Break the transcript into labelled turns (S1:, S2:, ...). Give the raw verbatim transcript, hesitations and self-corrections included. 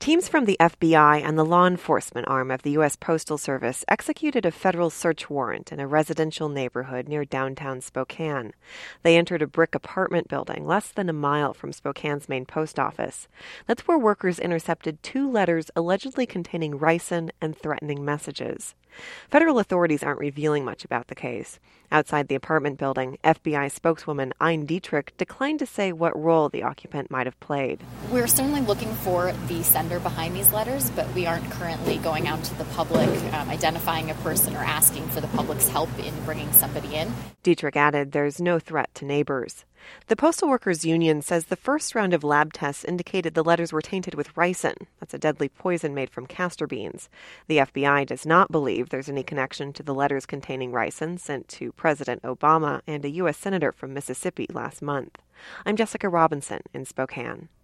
S1: Teams from the F B I and the law enforcement arm of the U S Postal Service executed a federal search warrant in a residential neighborhood near downtown Spokane. They entered a brick apartment building less than a mile from Spokane's main post office. That's where workers intercepted two letters allegedly containing ricin and threatening messages. Federal authorities aren't revealing much about the case. Outside the apartment building, F B I spokeswoman Ein Dietrich declined to say what role the occupant might have played.
S2: We're certainly looking for the sender behind these letters, but we aren't currently going out to the public, um, identifying a person or asking for the public's help in bringing somebody in.
S1: Dietrich added there's no threat to neighbors. The Postal Workers Union says the first round of lab tests indicated the letters were tainted with ricin. That's a deadly poison made from castor beans. The F B I does not believe there's any connection to the letters containing ricin sent to President Obama and a U S senator from Mississippi last month. I'm Jessica Robinson in Spokane.